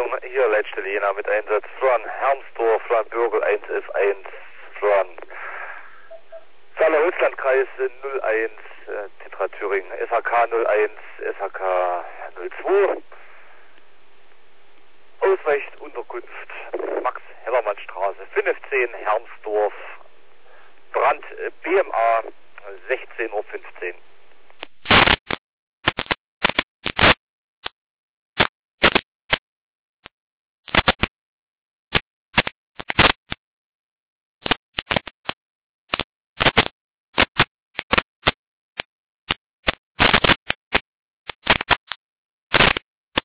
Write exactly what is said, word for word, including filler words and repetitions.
Leitung, hier Leitstelle Jena mit Einsatz. Florian Hermsdorf, Florian Bürgel eins F eins, Florian Saale-Holzlandkreis null eins, äh, Tetra Thüringen, S H K null eins, S H K null zwei. Ausweicht Unterkunft Max-Hellermann-Straße fünfzehn, Hermsdorf, Brand B M A sechzehn Uhr fünfzehn.